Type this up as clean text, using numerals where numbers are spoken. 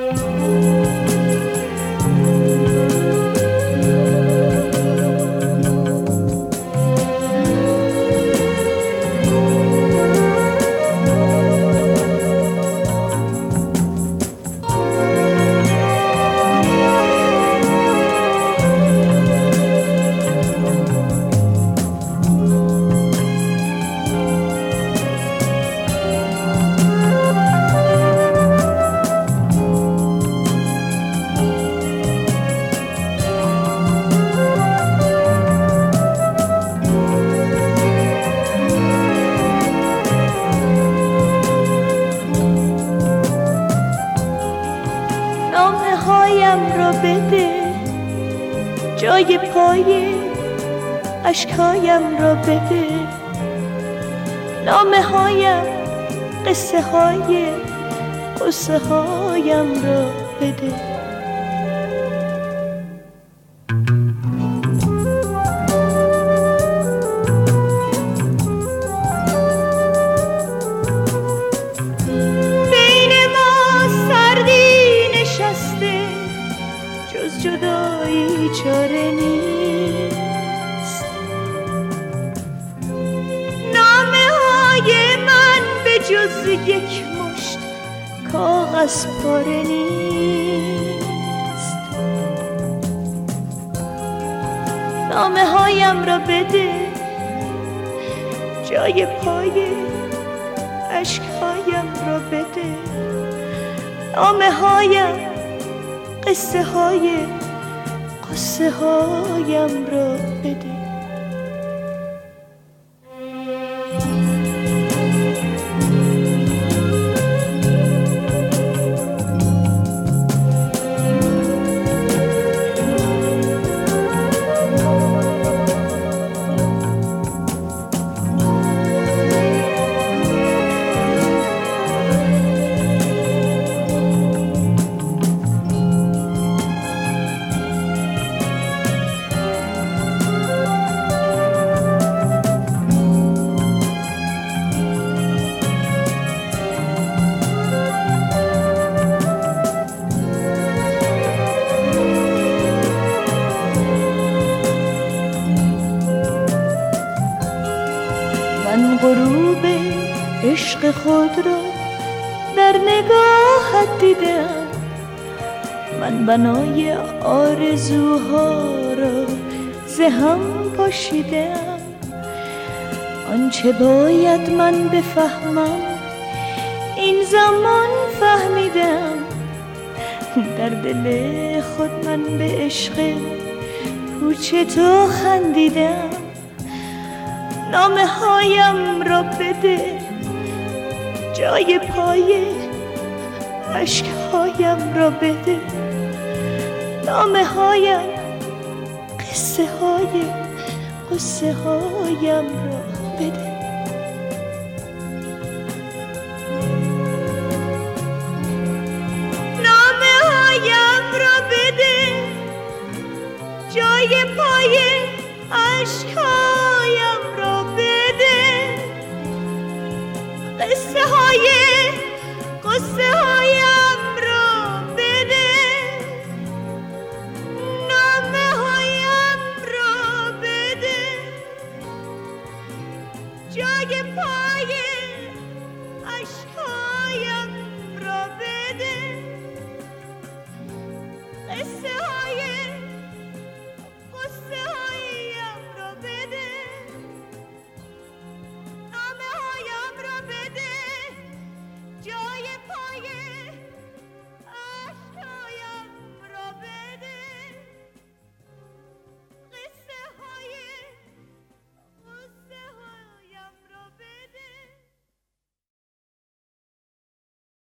جای پای اشکایم را بده، نامه هایم قصه های قصه هایم را بده. بین ما سردی نشسته، جز جدایی چاره نیست. نامه های من به جز یک مشت کاغذ پاره نیست. نامه هایم را بده، جای پای اشکایم را بده، نامه هایم قصه های قصه هایم را بده. من غروب عشق خود را در نگاهت دیدم، من بنای آرزوها را ز هم پاشیدم. آنچه باید من بفهمم این زمان فهمیدم، در دل خود من به عشق پوچ تو خندیدم. نامه هایم را بده، جای پای اشکهایم را بده، نامه هایم قصه های قصه هایم را بده. نامه هایم را بده، جای پای اشکهایم را بده، قصه های قصه هایم را بده، نامه هایم را بده، جای پای اشکهایم را بده، قصه